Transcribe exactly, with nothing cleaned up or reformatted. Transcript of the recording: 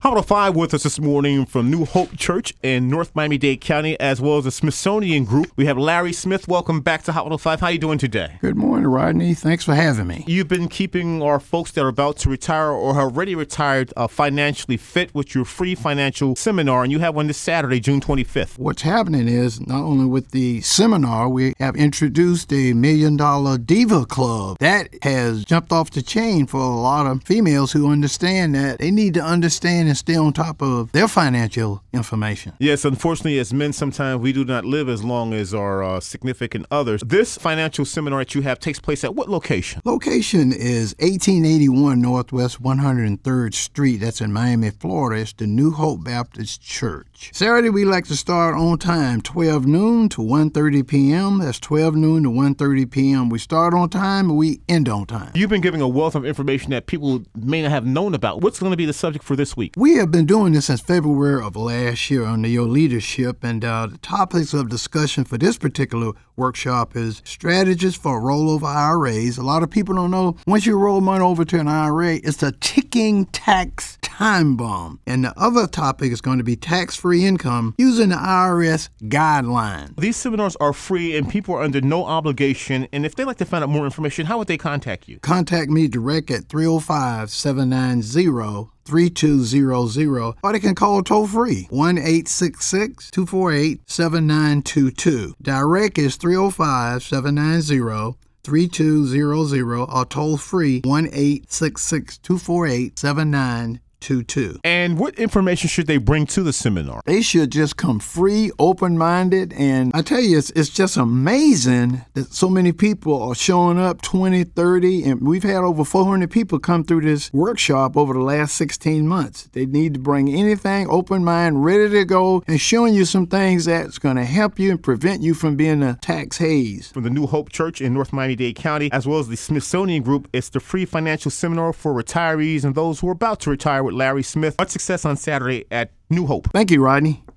Howard Five with us this morning from New Hope Church in North Miami-Dade County, as well as the Smithsonian Group. We have Larry Smith. Welcome back to Howard Five. How are you doing today? Good morning, Rodney. Thanks for having me. You've been keeping our folks that are about to retire or have already retired uh, financially fit with your free financial seminar, and you have one this Saturday, June twenty-fifth. What's happening is not only with the seminar, we have introduced a Million Dollar Diva Club. That has jumped off the chain for a lot of females who understand that they need to understand and stay on top of their financial information. Yes, unfortunately, as men, sometimes we do not live as long as our uh, significant others. This financial seminar that you have takes place at what location? Location is eighteen eighty-one Northwest one hundred third Street. That's in Miami, Florida. It's the New Hope Baptist Church. Saturday, we like to start on time, twelve noon to one thirty p.m. That's twelve noon to one thirty p.m. We start on time and we end on time. You've been giving a wealth of information that people may not have known about. What's going to be the subject for this week? We have been doing this since February of last year under your leadership, and uh, the topics of discussion for this particular workshop is strategies for rollover I R As. A lot of people don't know once you roll money over to an I R A, it's a ticking tax time bomb. And the other topic is going to be tax-free income using the I R S guidelines. These seminars are free and people are under no obligation. And if they'd like to find out more information, how would they contact you? Contact me direct at three oh five, seven nine zero, three two zero zero, or they can call toll free one eight six six, two four eight, seven nine two two. Direct is three oh five, seven nine zero, three two zero zero, or toll free one eight six six, two four eight, seven nine two two. And what information should they bring to the seminar? They should just come free, open-minded, and I tell you, it's, it's just amazing that so many people are showing up, twenty, thirty, and we've had over four hundred people come through this workshop over the last sixteen months. They need to bring anything, open mind, ready to go, and showing you some things that's going to help you and prevent you from being a tax haze. From the New Hope Church in North Miami-Dade County, as well as the Smithsonian Group, it's the free financial seminar for retirees and those who are about to retire with Larry Smith. Much success on Saturday at New Hope. Thank you, Rodney.